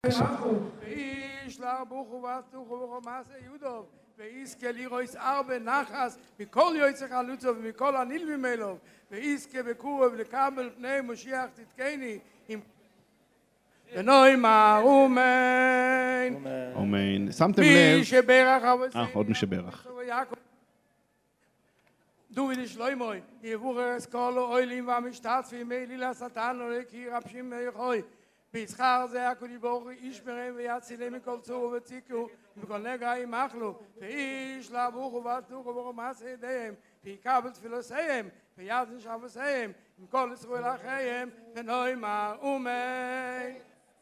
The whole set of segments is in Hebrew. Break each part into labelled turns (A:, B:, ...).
A: ואיש לרבוך ובטוח ובחומאס יודוב ואיזכה לירויס ארבע נחס מכל יועצך חלוצו ומכל הנלווים אלו ואיזכה בקורב לקבל פני משיח תתקני עם ונאמר אמן
B: אמן. שמתם לב?
A: מי שברך
B: עוד מי שברך.
A: דוד שלוימוי יבורס כל האוילים והמשתתפים מיליל השטן ולקי רבשים מיכוי ביצחר זה הקודי ברוך ישמרם ויצילם מכל צור וציקו ומכל נגע ימחלו ואיש לבוך ובטוח ובחומאס ידיהם ויקבל תפילותיהם ויעזן שבוסיהם עם כל ישראל אחיהם ונאמר אמן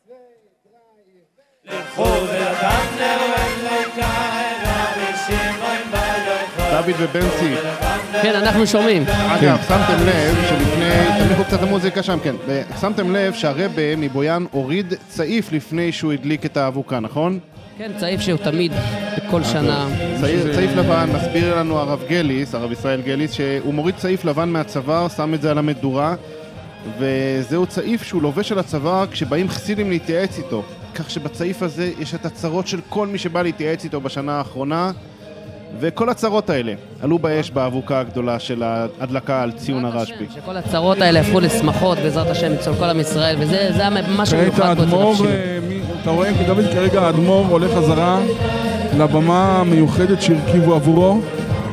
B: דוד ובנצי.
C: כן, אנחנו שומעים.
B: אגב, שמתם לב שלפני, תמליכו קצת המוזיקה שם, כן. שמתם לב שהרבא מבויאן הוריד צעיף לפני שהוא הדליק את האבוקה, נכון?
C: כן, צעיף שהוא תמיד, בכל שנה.
B: צעיף לבן, מסביר לנו הרב גליס, הרב ישראל גליס, שהוא מוריד צעיף לבן מהצוואר, שם את זה על המדורה, וזהו צעיף שהוא לובש על הצוואר כשבאים חסידים להתייעץ איתו. כך שבצעיף הזה יש את הצרות של כל מי שבא להתייעץ איתו בשנה האחרונה, וכל הצרות האלה עלו באש באבוקה הגדולה של ההדלקה על ציון הרשב"י.
C: שכל הצרות האלה הפכו לשמחות בעזרת השם אצל כל עם ישראל, וזה ממש מיוחד פה אצל רבשים.
D: אתה רואה כי דוד כרגע האדמו"ר הולך חזרה לבמה המיוחדת שהרכיבו עבורו,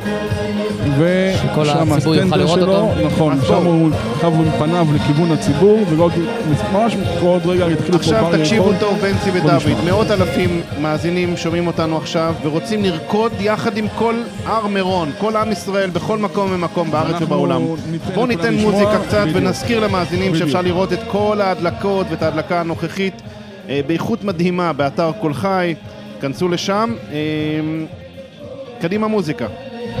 C: שכל הציבור יוכל לראות אותו.
D: נכון, שם הוא חב עם פניו לכיוון הציבור, וממש עוד רגע התחילו
B: עכשיו תקשיבו טוב בנצי ודוד, מאות אלפים מאזינים שומעים אותנו עכשיו ורוצים לרקוד יחד עם כל הר מירון, כל עם ישראל בכל מקום ומקום בארץ ובעולם. בואו ניתן מוזיקה קצת ונזכיר למאזינים שאפשר לראות את כל ההדלקות ואת ההדלקה הנוכחית באיכות מדהימה באתר כל חי, כנסו לשם. קדימה מוזיקה.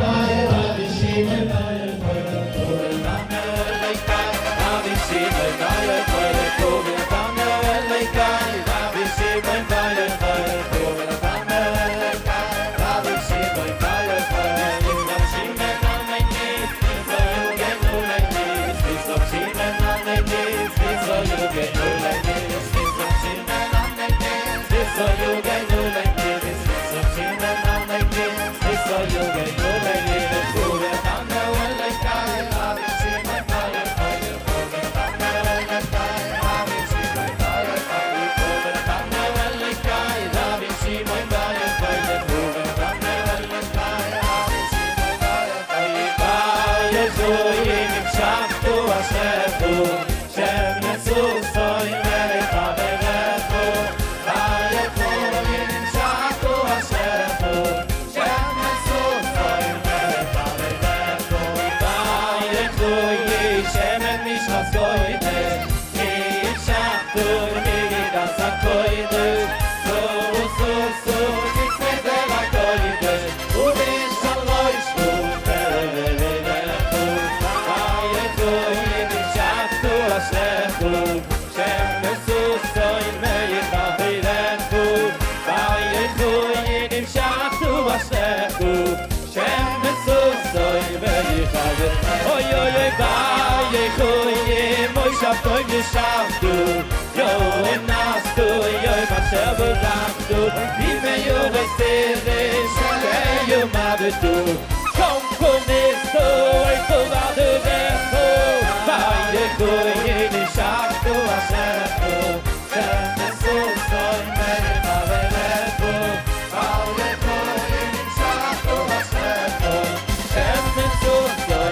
E: Schafftu, yo nastu, yo mashabatu, vive yo vestere, yo mabtu, com esto, todo verso, vai coye de schafftu, ashafu, so soy mere mavelefu, vai coye de schafftu, ashafu, so soy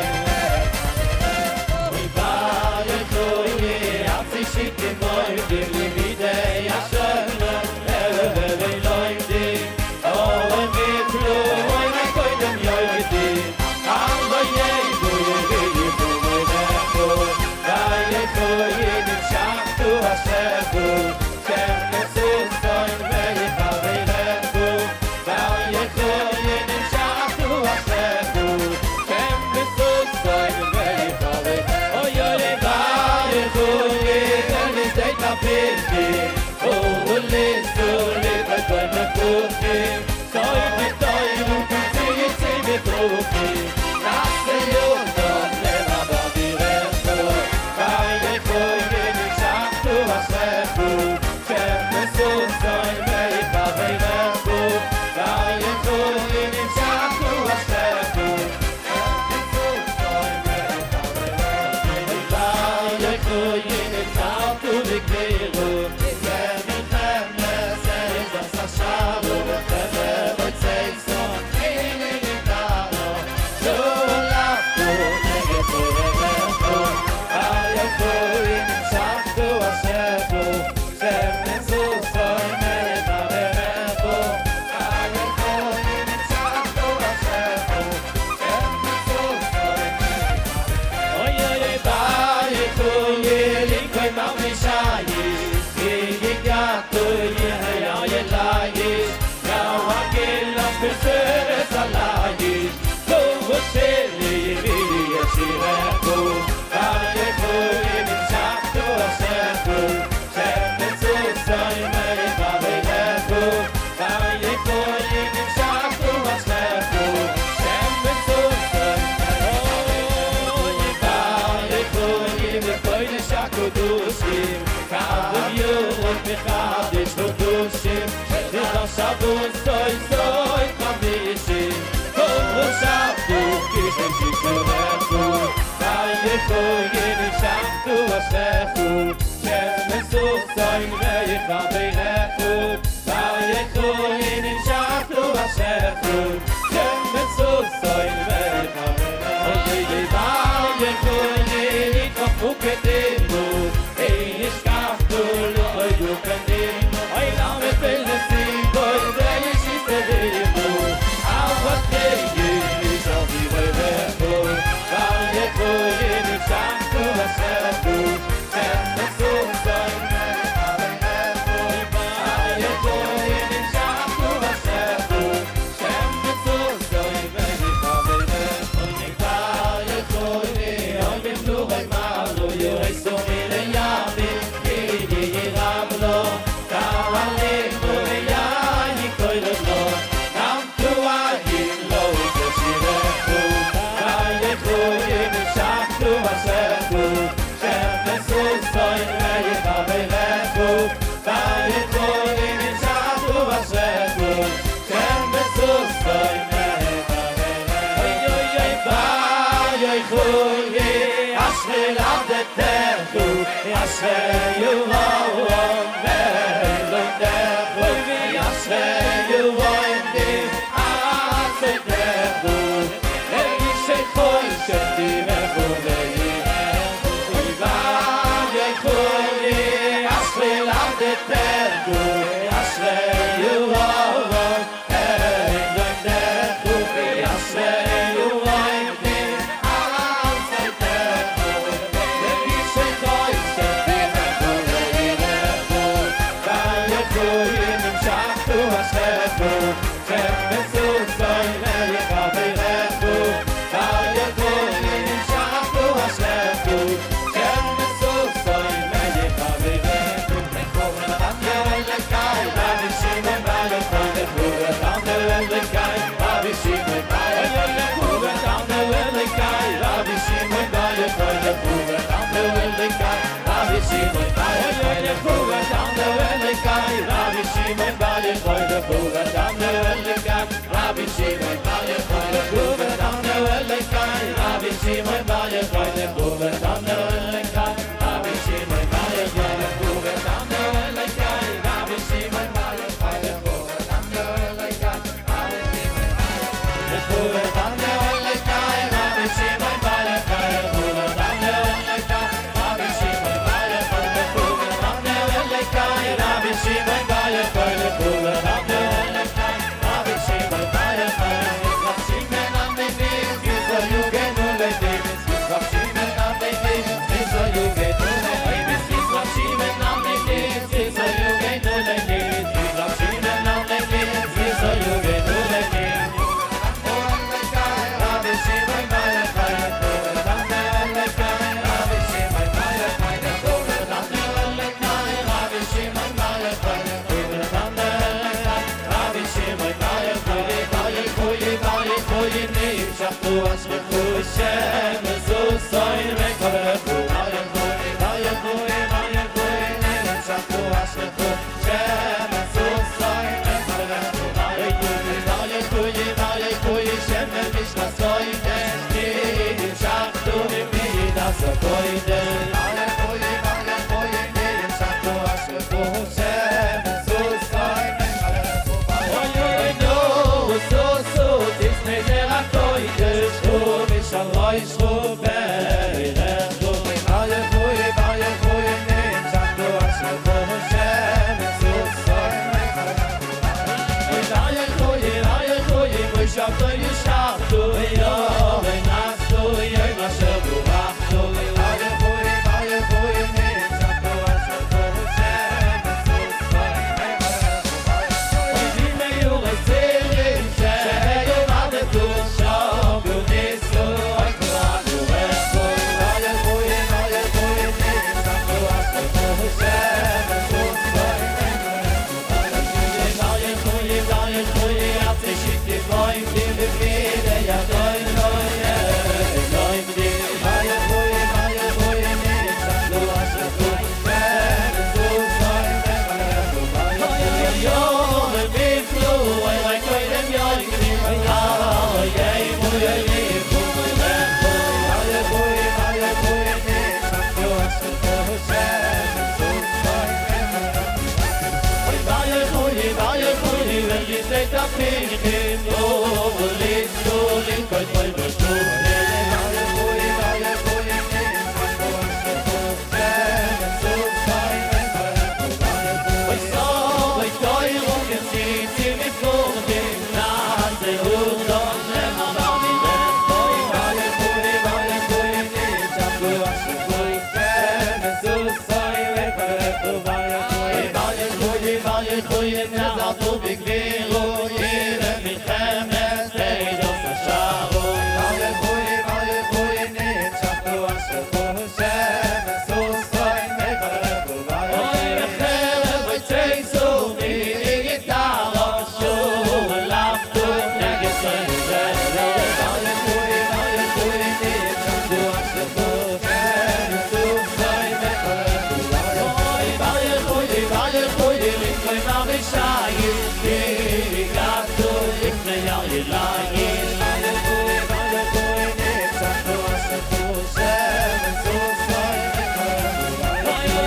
E: Bye.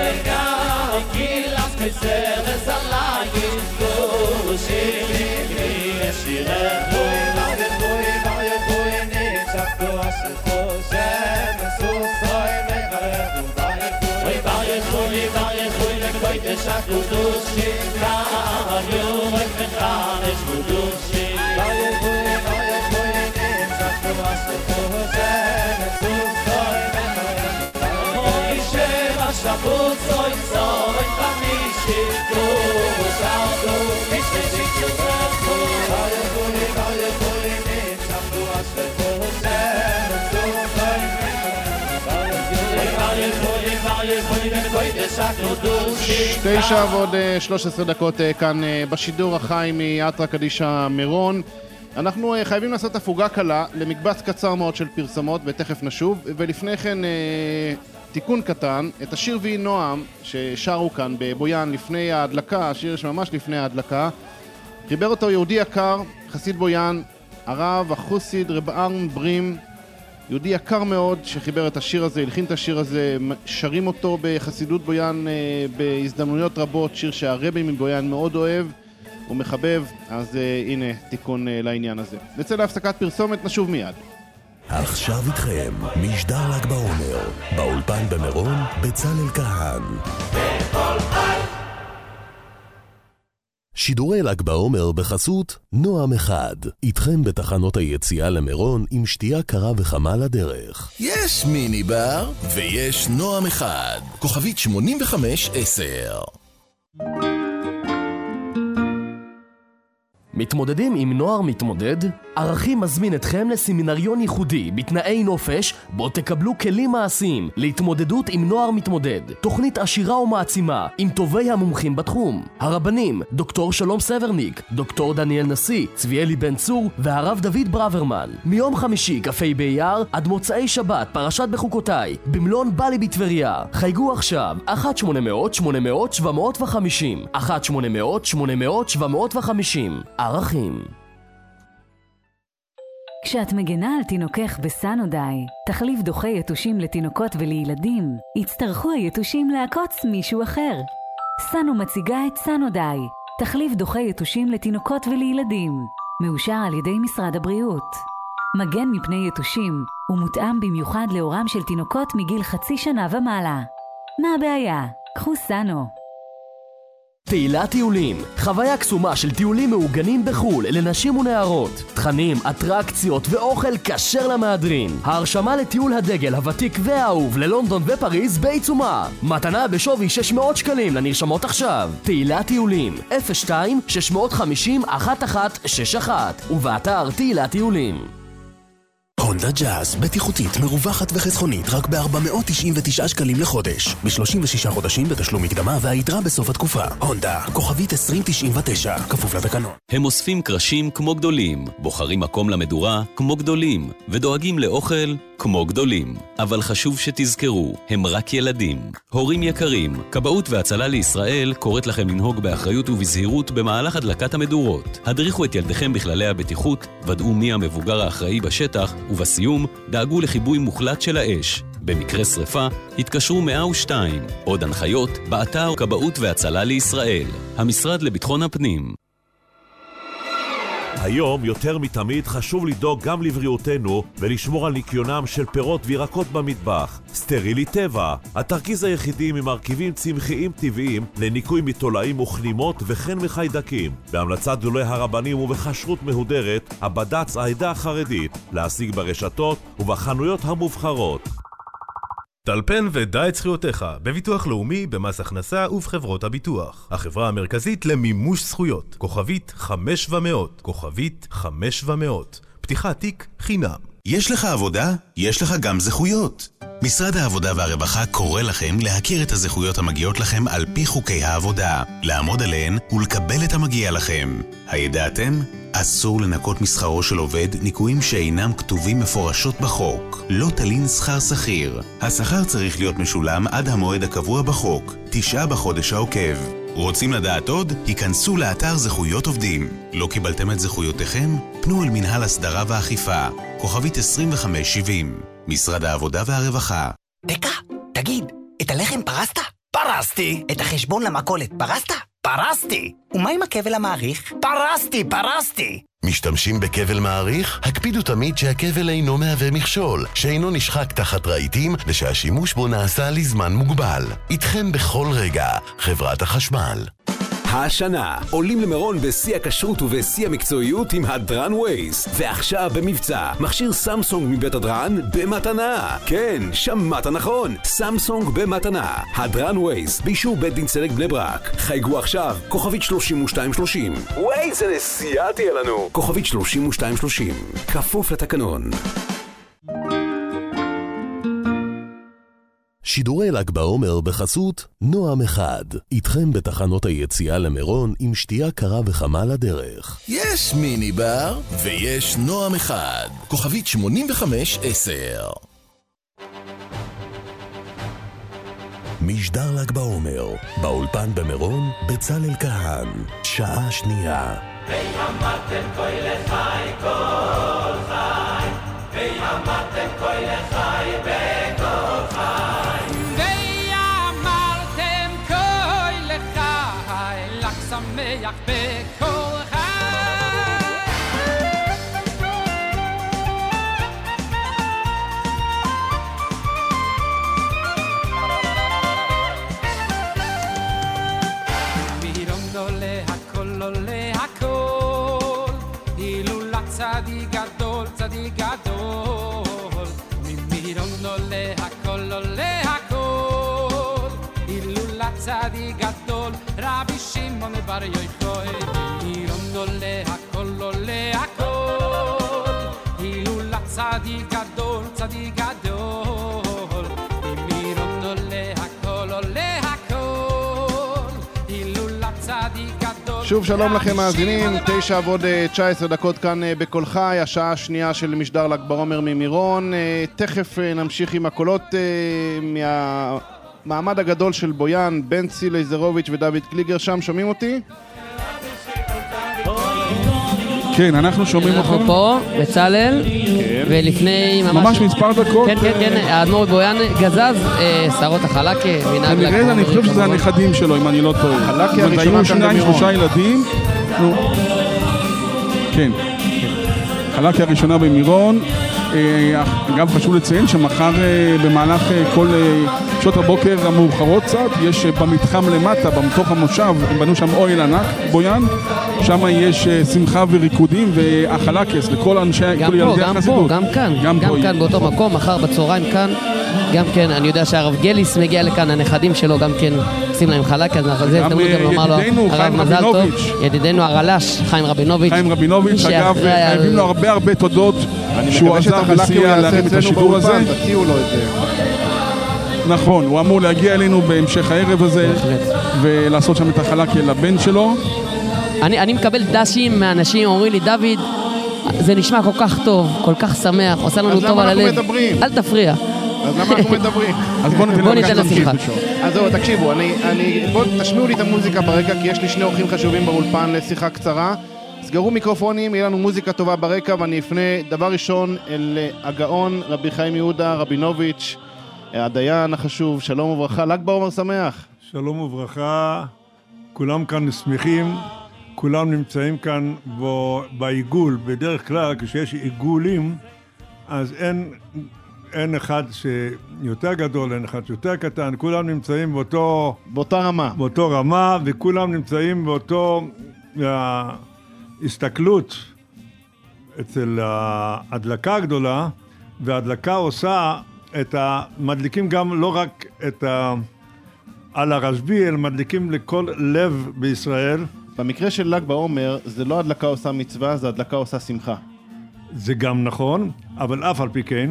E: Dushi, Khan, Yorek Mechan, es Dushi. Neue Brühe, nehmen, sagst du, was du vorhören, es ist so ein Hoi, Shema, Shabbat, so in Chamishi, du, sagst du, nicht mehr sich zu sagen. Neue Brühe, nehmen, sagst du, was du vorhören, es ist so ein
B: 9 ועוד 13 דקות כאן בשידור החי מאתרא קדישא מירון. אנחנו חייבים לעשות הפוגה קלה למקבץ קצר מאוד של פרסומות ותכף נשוב, ולפני כן תיקון קטן, את השיר ויהי נועם ששרו כאן בבויאן לפני ההדלקה, השיר שממש לפני ההדלקה, חיבר אותו יהודי יקר, חסיד בויאן, הרב החוסיד רב אהרן ברים, יהודי יקר מאוד שחיבר את השיר הזה, הלחין את השיר הזה, שרים אותו בחסידות בויאן בהזדמנויות רבות, שיר שהרבי מבויאן מאוד אוהב ומחבב, אז הנה תיקון לעניין הזה. נצא להפסקת פרסומת, נשוב מיד.
F: עכשיו איתכם משדר ל"ג בעומר, באולפן במירון בצלאל כהן. שידורי ל"ג בעומר בחסות נועם אחד, איתכם בתחנות היציאה למירון עם שתייה קרה וחמה לדרך. יש מיני בר ויש נועם אחד, כוכבית 8510.
G: מתמודדים עם נוער מתמודד? ערכים מזמין אתכם לסמינריון ייחודי בתנאי נופש, בו תקבלו כלים מעשיים להתמודדות עם נוער מתמודד. תוכנית עשירה ומעצימה עם טובי המומחים בתחום. הרבנים, דוקטור שלום סברניק, דוקטור דניאל נשיא, צביאלי בן צור והרב דוד ברוורמן. מיום חמישי כ"ה באייר עד מוצאי שבת פרשת בחוקותיי, במלון בלי בטבריה. חייגו עכשיו 1-800-800-750, 1-800-800-750. ערכים.
H: כשאת מגנה על תינוקך בסנודיי, תחליף דוחי יתושים לתינוקות ולילדים, יצטרכו היתושים לעקוץ מישהו אחר. סנו מציגה את סנודיי, תחליף דוחי יתושים לתינוקות ולילדים, מאושר על ידי משרד הבריאות. מגן מפני יתושים, ומותאם במיוחד לאורם של תינוקות מגיל 0.5 שנה ומעלה. מה הבעיה? קחו סנו.
G: תהילת טיולים, חוויה קסומה של טיולים מעוגנים בחול לנשים ונערות, תכנים, אטרקציות ואוכל כשר למהדרין. ההרשמה לטיול הדגל הוותיק והאהוב ללונדון ופריז בעיצומה. מתנה בשווי 600 שקלים לנרשמות עכשיו. תהילת טיולים 02-650-1161 ובאתר תהילת טיולים.
F: הונדה ג'אז, בטיחותית, מרווחת וחסכונית, רק ב-499 שקלים לחודש. ב-36 חודשים בתשלום מקדמה והיתרה בסוף התקופה. הונדה, כוכבית 2099, כפוף לתקנון.
I: הם אוספים קרשים כמו גדולים, בוחרים מקום למדורה כמו גדולים, ודואגים לאוכל כמו גדולים. אבל חשוב שתזכרו, הם רק ילדים. הורים יקרים, כבאות והצלה לישראל קוראת לכם לנהוג באחריות ובזהירות במהלך הדלקת המדורות. הדריכו את ילדיכם בכללי הבטיחות, ודאו מי המבוגר האחראי בשטח, ובסיום דאגו לחיבוי מוחלט של האש. במקרה שריפה, התקשרו 102. עוד הנחיות באתר כבאות והצלה לישראל. המשרד לביטחון הפנים.
J: היום יותר מתמיד חשוב לדאוג גם לבריאותנו ולשמור על ניקיונם של פירות וירקות במטבח. סטרילי טבע, התרכיז היחידי ממרכיבים צמחיים טבעיים לניקוי מתולעים וכנימות וכן מחיידקים. בהמלצת גדולי הרבנים ובכשרות מהודרת, הבד"ץ העדה החרדית, להשיג ברשתות ובחנויות המובחרות.
K: טלפן ודע את זכויותיך בביטוח לאומי, במס הכנסה ובחברות הביטוח. החברה המרכזית למימוש זכויות, כוכבית 5700, כוכבית 5700. פתיחת תיק חינם.
F: יש לך עבודה? יש לך גם זכויות. משרד העבודה והרווחה קורא לכם להכיר את הזכויות המגיעות לכם על פי חוקי העבודה, לעמוד עליהן ולקבל את המגיע לכם. הידעתם? אסור לנקות משכרו של עובד ניקויים שאינם כתובים מפורשות בחוק. לא תלין שכר שכיר. השכר צריך להיות משולם עד המועד הקבוע בחוק, 9 בחודש העוקב. רוצים לדעת עוד? היכנסו לאתר זכויות עובדים. לא קיבלתם את זכויותיכם? פנו אל מנהל הסדרה ואכיפה, כוכבית 2570, משרד העבודה והרווחה.
L: דקה, תגיד, את הלחם פרסת? פרסתי. את החשבון למכולת פרסת? פרסתי. ומה עם הכבל המעריך? פרסתי.
M: משתמשים בכבל מעריך? הקפידו תמיד שהכבל אינו מהווה מכשול, שאינו נשחק תחת רהיטים ושהשימוש בו נעשה לזמן מוגבל. איתכם בכל רגע, חברת החשמל.
N: השנה עולים למירון בשיא הכשרות ובשיא המקצועיות עם הדרן ווייס, ועכשיו במבצע מכשיר סמסונג מבית הדרן במתנה. כן, שמעת נכון, סמסונג במתנה. הדרן ווייס באישור בית דין צדק בני ברק. חייגו עכשיו, כוכבית 3230. ווייס, זה נסיעה תהיה לנו. כוכבית 3230, כפוף לתקנון.
O: שידורי ל"ג בעומר בחסות נועם אחד. איתכם בתחנות היציאה למירון עם שתייה קרה וחמה לדרך.
P: יש מיני בר ויש נועם אחד. כוכבית 8510.
O: משדר ל"ג בעומר, באולפן במירון, בצלאל כהן, שעה שנייה.
E: ויאמרתם כה לחי כל חי, ויאמרתם כה לחי בכל חי, ויאמרתם כה לחי, לח שמח בכל חי. מירון עולה הכל עולה הכל, הילולת צדיק גדול צדיק גדול. ממירון עולה הכל עולה הכל, הילולת צדיק גדול רבי שמעון בר יוחאי. מירון עולה הכל עולה הכל, הילולת צדיק גדול צדיק גדול. ממירון עולה הכל עולה הכל, הילולת צדיק גדול.
B: שוב שלום לכם מאזינים, 9:19 כאן בכל חי, השעה השנייה של משדר ל"ג בעומר ממירון. תכף נמשיך עם הקולות מהמעמד הגדול של בויאן, בנצי לייזרוביץ' ודוד קליגר שם, שומעים אותי?
D: כן, אנחנו שומעים אותך.
C: אנחנו פה, בצלאל, ולפני
D: ממש מספר דקות.
C: כן, כן, כן, האדמו"ר בויאן גזז, שערות החלקה, מנהג ל"ג בעומר.
D: אני חושב שזה הנכדים שלו, אם אני לא טועה.
B: החלקה הראשונה כאן במירון.
D: 2-3 ילדים. כן. החלקה הראשונה במירון. אגב, חשוב לציין שמחר במהלך כל שעות הבוקר המאוחרות קצת, יש במתחם למטה, בתוך המושב, הם בנו שם אוהל ענק, בויאן, שם יש שמחה וריקודים והחלקס לכל אנשי, כל ילדי החסידות.
C: גם כאן, באותו מקום, מחר בצהריים כאן, גם כן, אני יודע שהרב גליס מגיע לכאן, הנכדים שלו גם כן עושים להם חלקה, אז זה הזדמנות גם לומר לו, הרב מזל טוב, ידידנו הרל"ש, חיים רבינוביץ',
D: אגב, חייבים לו הרבה תודות, שהוא עזר וסייע להרים את השידור הזה.
B: תציעו לו את זה.
D: נכון, הוא אמור להגיע אלינו בהמשך הערב הזה ולעשות שם את החלקה לבן שלו.
C: אני מקבל דשים מאנשים, אומרים לי, דוד, זה נשמע כל כך טוב, כל כך שמח, עושה לנו טוב על הלב. אל תפריע.
B: אז למה אנחנו מדברים?
D: אז בוא
C: ניתן לשמחה.
B: אז זהו, תקשיבו, בואו תשמיעו לי את המוזיקה ברקע, כי יש לי שני אורחים חשובים באולפן לשיחה קצרה. סגרו מיקרופונים, יהיה לנו מוזיקה טובה ברקע, ואני אפנה דבר ראשון אל הגאון רבי חיים יהודה רבינוביץ', הדיין החשוב. שלום וברכה, ל"ג בעומר שמח.
Q: שלום וברכה, כולם כאן שמחים, כולם נמצאים כאן בעיגול. בדרך כלל כשיש עיגולים אז אין אחד שיותר גדול, אין אחד שיותר קטן, כולם נמצאים באותה רמה, וכולם נמצאים באותו הסתכלות אצל ההדלקה הגדולה, וההדלקה עושה מדליקים גם לא רק על הרשב"י, אלא מדליקים לכל לב בישראל.
B: במקרה של ל"ג בעומר זה לא הדלקה עושה מצווה, זה הדלקה עושה שמחה.
Q: זה גם נכון, אבל אף על פי כן,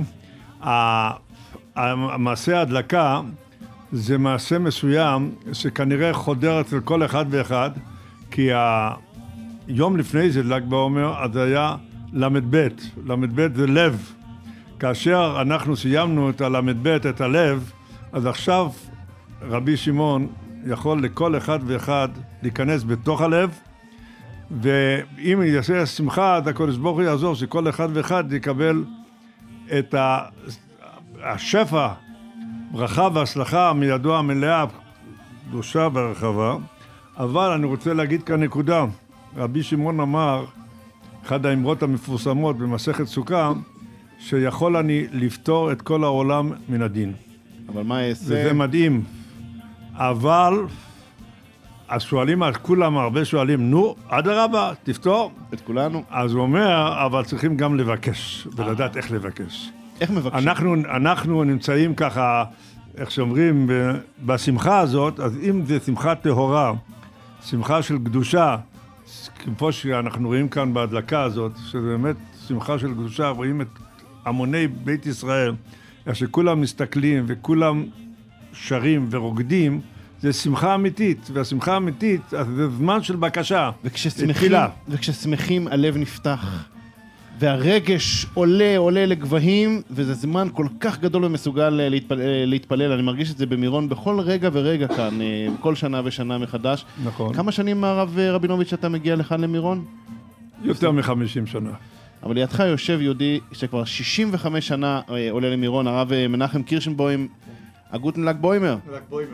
Q: המעשה ההדלקה זה מעשה מסוים שכנראה חודר אצל כל אחד ואחד, כי יום לפני זה ל"ג בעומר, אז היה ל"ב. ל"ב זה לב. כאשר אנחנו סיימנו את הל"ב, את הלב, אז עכשיו רבי שמעון יכול לכל אחד ואחד להיכנס בתוך הלב, ואם יעשה שמחה, אז הקדוש ברוך הוא יעזור שכל אחד ואחד יקבל את השפע, ברכה והצלחה מידו המלאה, קדושה ורחבה. אבל אני רוצה להגיד כאן נקודה. רבי שמעון אמר, אחד האמרות המפורסמות במסכת סוכה, שיכול אני לפתור את כל העולם מן הדין.
B: אבל מה יעשה?
Q: וזה מדהים. אבל אז שואלים, כולם הרבה שואלים, נו, אדרבה, תפתור.
B: את כולנו.
Q: אז הוא אומר, אבל צריכים גם לבקש, ולדעת איך לבקש.
B: איך מבקשים?
Q: אנחנו נמצאים ככה, איך שאומרים, בשמחה הזאת, אז אם זה שמחה טהורה, שמחה של קדושה, כמו שאנחנו רואים כאן בהדלקה הזאת, שזה באמת שמחה של קדושה, רואים את המוני בית ישראל, איך שכולם מסתכלים וכולם שרים ורוקדים, זה שמחה אמיתית, והשמחה האמיתית, זה זמן של בקשה.
B: וכששמחים הלב נפתח, והרגש עולה לגבהים, וזה זמן כל כך גדול ומסוגל להתפלל. אני מרגיש את זה במירון בכל רגע ורגע כאן, כל שנה ושנה מחדש.
Q: נכון.
B: כמה שנים הרב רבינוביץ' אתה מגיע לכאן למירון?
Q: יותר מ-50 שנה.
B: אבל לידך יושב יהודי שכבר 65 שנה עולה למירון, הרב מנחם קירשנבוים, הגוטן ל"ג בוימר.
R: ל"ג בוימר.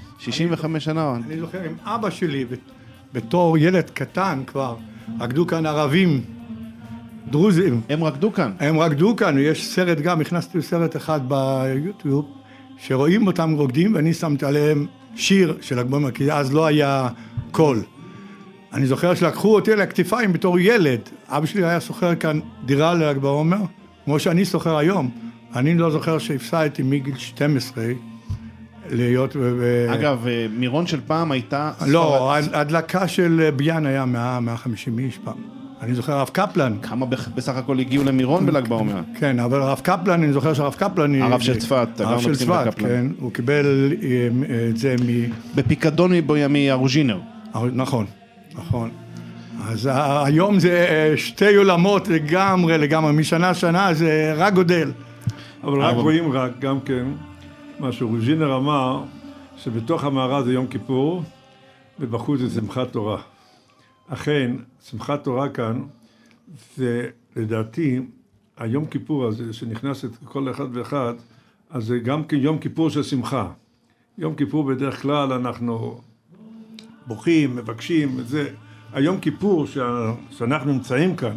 B: 65 שנה.
R: אני זוכר עם אבא שלי, בתור ילד קטן כבר, רקדו כאן ערבים, דרוזים.
B: הם רקדו כאן?
R: הם רקדו כאן, יש סרט גם, הכנסתי לסרט אחד ביוטיוב, שרואים אותם רוקדים, ואני שמתי עליהם שיר של ל"ג בוימר, כי אז לא היה קול. אני זוכר שלקחו אותי לכתפיים בתור ילד. אבא שלי היה סוחר כאן דירה לל"ג בעומר, כמו שאני סוחר היום. אני לא זוכר שהפסדתי מגיל 12 להיות...
B: אגב, מירון של פעם הייתה...
R: לא, הדלקה של ביאן היה 150 איש פעם. אני זוכר הרב קפלן.
B: כמה בסך הכל הגיעו למירון בל"ג בעומר?
R: כן, אבל הרב קפלן, אני זוכר שהרב קפלן...
B: הרב של צפת.
R: הרב של צפת, כן. הוא קיבל את זה
B: בפיקדון מארוז'ינר.
R: נכון. נכון. אז היום זה שתי עולמות לגמרי, משנה שנה זה רק גודל.
Q: אבל רק רואים גם כן, מה שרוז'ינר אמר, שבתוך המערה זה יום כיפור, ובחוץ זה שמחת תורה. אכן, שמחת תורה כאן, זה לדעתי, היום כיפור הזה, שנכנס את כל אחד ואחד, אז זה גם כן יום כיפור של שמחה. יום כיפור בדרך כלל אנחנו... בוכים, מבקשים, זה היום כיפור שאנחנו נמצאים כאן,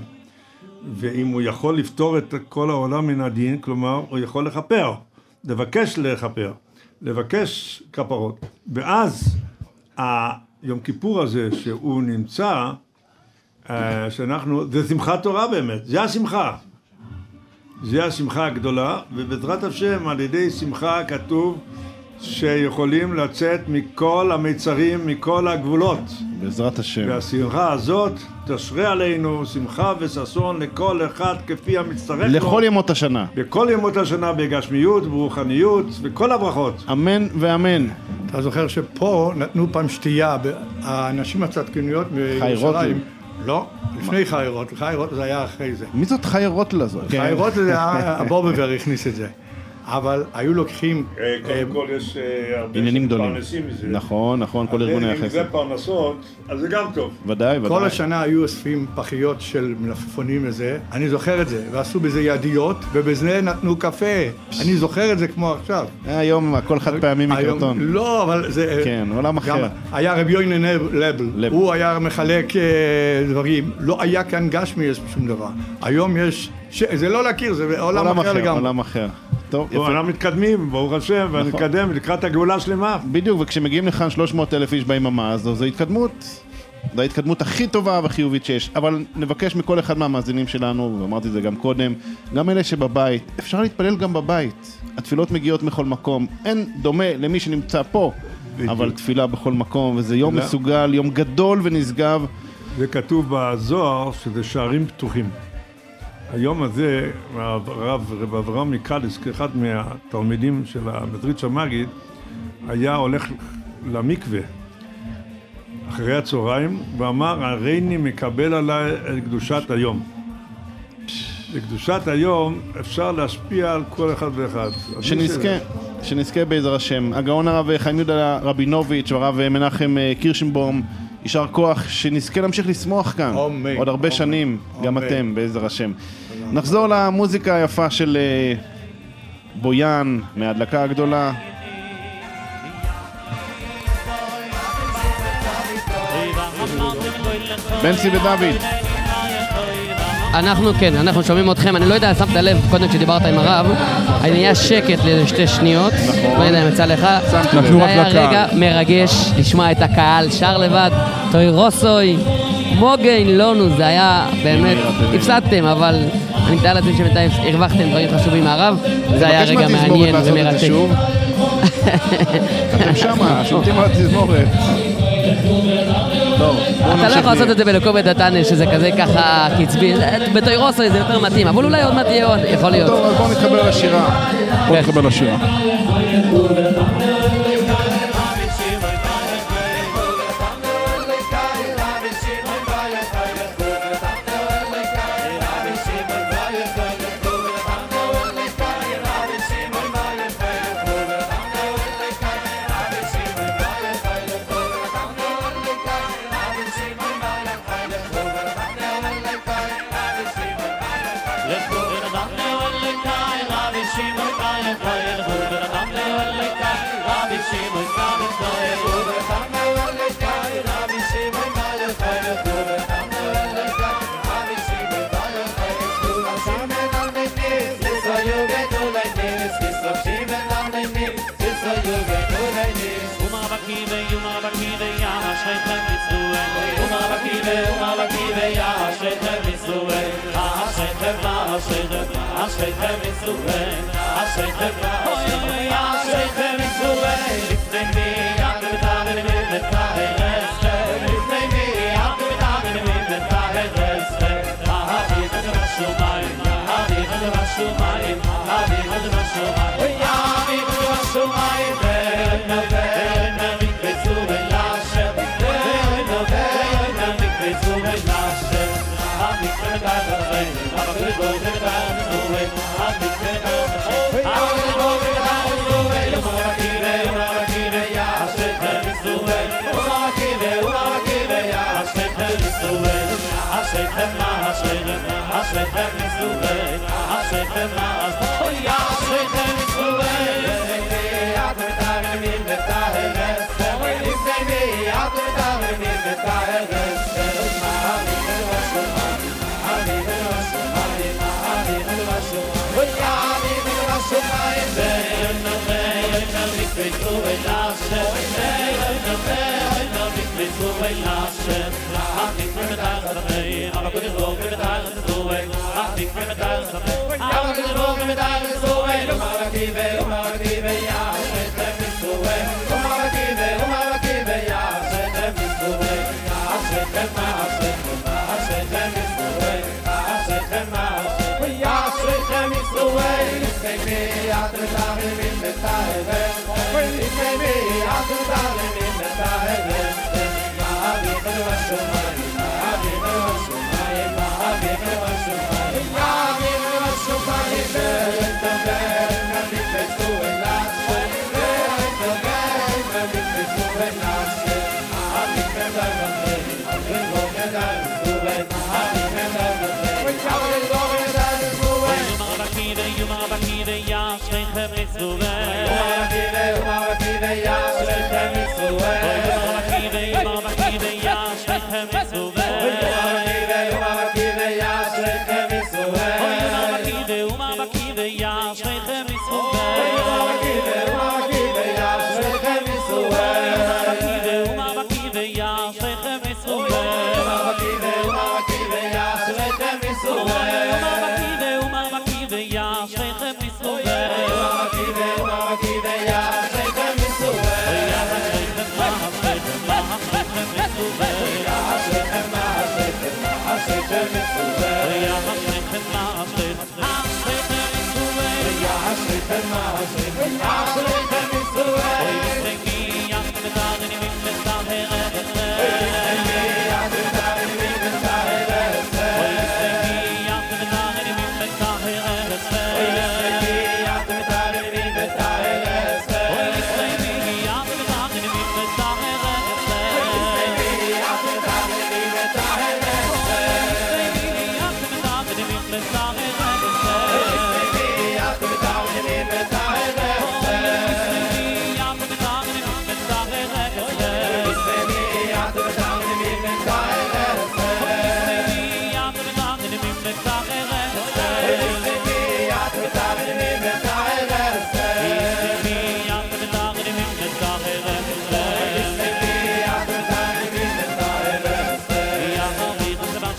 Q: ואם הוא יכול לפתור את כל העולם מן הדין, כלומר, הוא יכול לכפר, לבקש לכפר, לבקש כפרות, ואז היום כיפור הזה שהוא נמצא, זה שמחת תורה באמת, זה השמחה. זה השמחה הגדולה, ובעזרת השם על ידי שמחה כתוב, שיכולים לצאת מכל המיצרים, מכל הגבולות.
B: בעזרת השם.
Q: והשמחה הזאת תשרה עלינו שמחה וששון לכל אחד כפי המצטרף לו.
B: לכל ימות השנה.
Q: בכל ימות השנה בגשמיות, ברוחניות, וכל הברכות.
B: אמן ואמן.
R: אתה זוכר שפה נתנו פעם שתייה, האנשים הצדקניות בירושלים. לא, לפני חיירות. חיירות זה היה אחרי זה.
B: מי זאת חיירות לזאת?
R: חיירות זה הבובבר הכניס את זה. אבל היו לוקחים...
Q: קודם כל יש הרבה
B: עניינים גדולים.
Q: פרנסים מזה.
B: נכון, כל ארגוני החסד.
Q: אם זה פרנסות, אז זה גם טוב.
B: ודאי.
R: כל השנה היו אוספים פחיות של מלפפונים וזה, אני זוכר את זה, ועשו בזה ידיות, ובזה נתנו קפה. אני זוכר את זה כמו עכשיו.
B: היום הכל חד פעמים מקרטון.
R: לא, אבל זה...
B: כן, עולם אחר.
R: היה רבי יוינן לבל, הוא היה מחלק דברים, לא היה כאן גשמי שום דבר. היום יש... זה לא להכיר, זה עולם אחר לגמרי.
B: עולם אחר.
Q: אנחנו מתקדמים, ברוך השם, ונתקדם לקראת הגאולה שלמה.
B: בדיוק, וכשמגיעים לכאן 300,000 איש ביממה, אז זו התקדמות, זו ההתקדמות הכי טובה וחיובית שיש. אבל נבקש מכל אחד מהמאזינים שלנו, ואמרתי זה גם קודם, גם אלה שבבית, אפשר להתפלל גם בבית. התפילות מגיעות מכל מקום. אין דומה למי שנמצא פה, אבל תפילה בכל מקום, וזה יום מסוגל, יום גדול ונשגב.
Q: זה כתוב בזוהר שזה שערים פתוחים. היום הזה, רב אברהם מקליסק, אחד מהתלמידים של המדריץ' המגיד, היה הולך למקווה אחרי הצהריים, ואמר, הריני מקבל עליי את קדושת היום. בקדושת היום אפשר להשפיע על כל אחד ואחד.
B: שנזכה בעזר השם. הגאון הרב חיים יהודה רבינוביץ' והרב מנחם קירשנבוים, יישר כוח, שנזכה להמשיך לשמוח כאן עוד הרבה שנים, גם אתם, בעזר השם. נחזור למוזיקה היפה של בויאן מההדלקה הגדולה. בנצי ודוד.
C: אנחנו שומעים אתכם, אני לא יודע, שמת לב, קודם כשדיברת עם הרב, היה שקט לאיזה 2 שניות, לא יודע אם יצא לך, זה היה רגע מרגש לשמוע את הקהל, שר לבד, טוי רוסוי, מוגן לונו, זה היה באמת, הפסדתם, אבל אני מתאר לעצמי שבינתיים הרווחתם דברים חשובים מהרב, זה היה רגע מעניין ומרתק.
B: אתם שמה, שומעים על התזמורת.
C: אתה לא יכול לעשות את זה בלקובד דתן, שזה כזה ככה קצבי, בטוי רוסוי זה יותר מתאים, אבל אולי עוד מעט יהיה עוד, יכול להיות.
B: טוב, אז בואו נתחבר לשירה.
D: בואו נתחבר לשירה.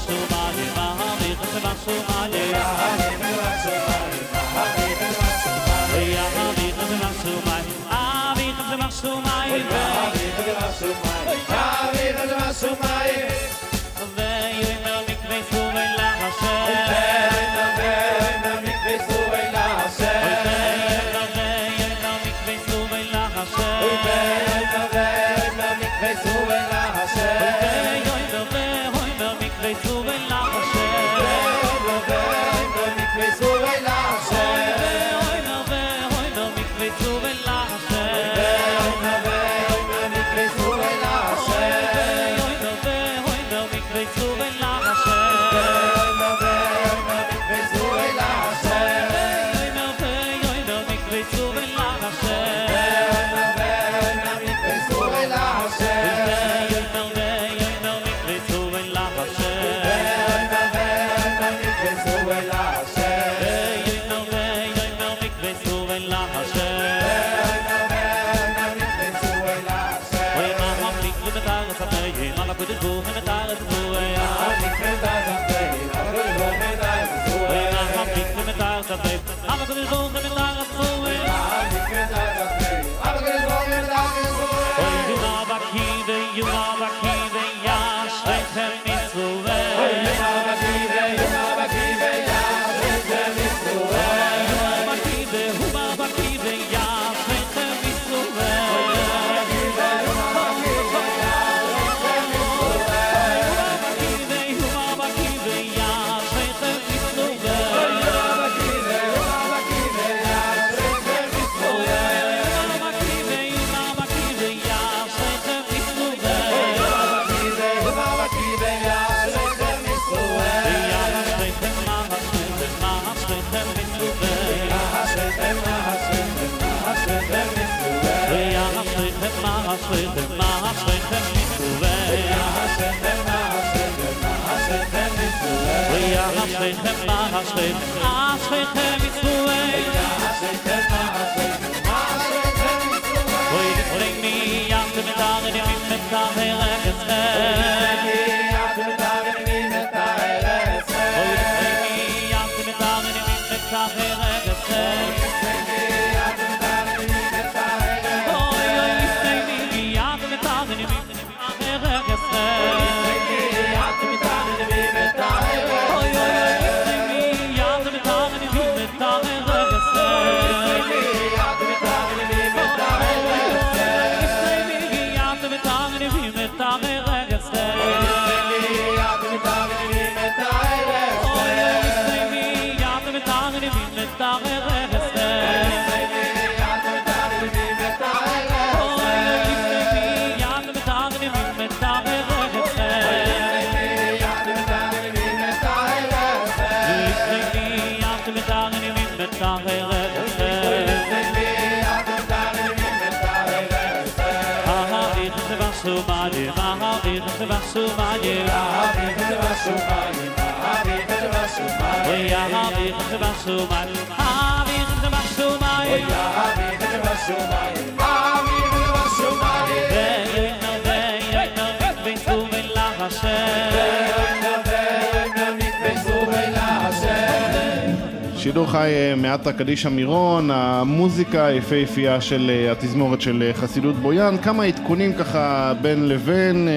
B: שידור חי מעטה קדישא מירון, המוזיקה היפהפייה של התזמורת של חסידות בויאן, כמה עדכונים ככה בין לבין.